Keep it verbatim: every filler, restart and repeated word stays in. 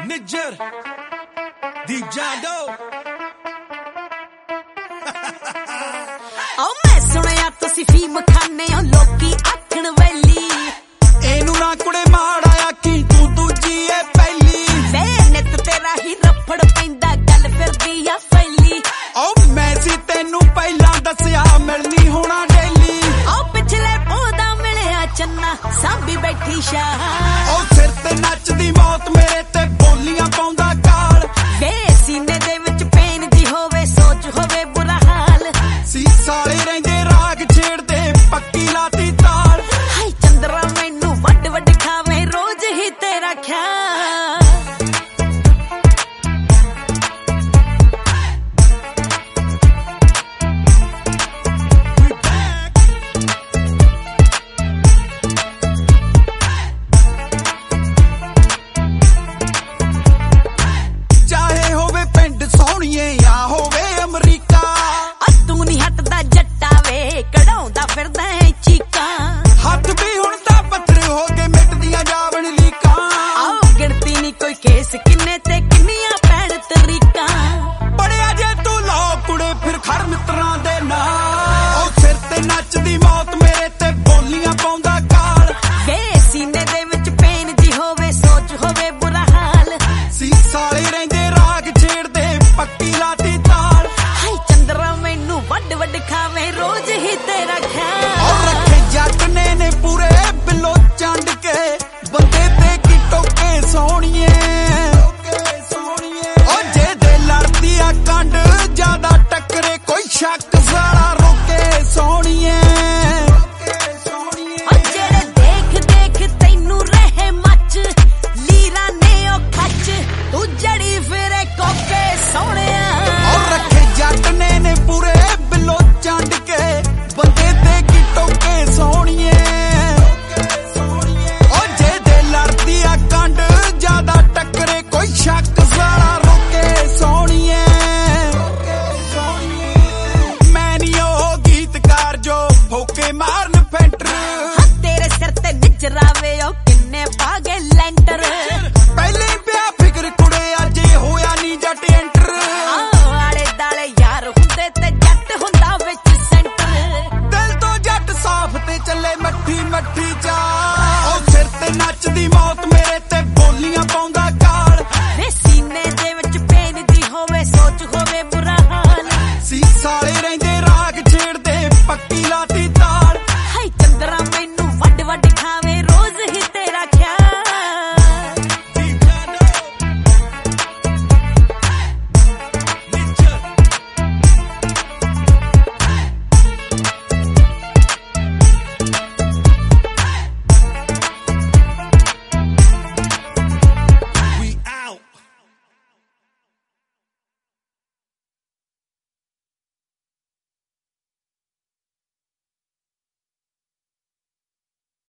Niger, the Jado. Oh, मैं सुनिया तुसी फीम खाने हो लोकी आखण वैली एनू ना कुड़े माड़ा आखी तू दूजी ए पहली वे नित तेरा ही रफड़ पैंदा गल फिरदी आ फैली ओ मैं सी तेनू पहला दसिया मिलनी होना डेली ओ पिछले पौधा मिलिया चन्ना सांभी बैठी शाह ओ सिर ते नचदी मौत मेरे ते बोलियां पाउंदा गाल वे सीने दे विच पेन दी होवे सोच होवे बुरा हाल सी सारे रहिंदे राग छेड़दे पक्की लाती ताल हाय चंद्रा मैनू वड वड खावे रोज ही तेरा ख्याल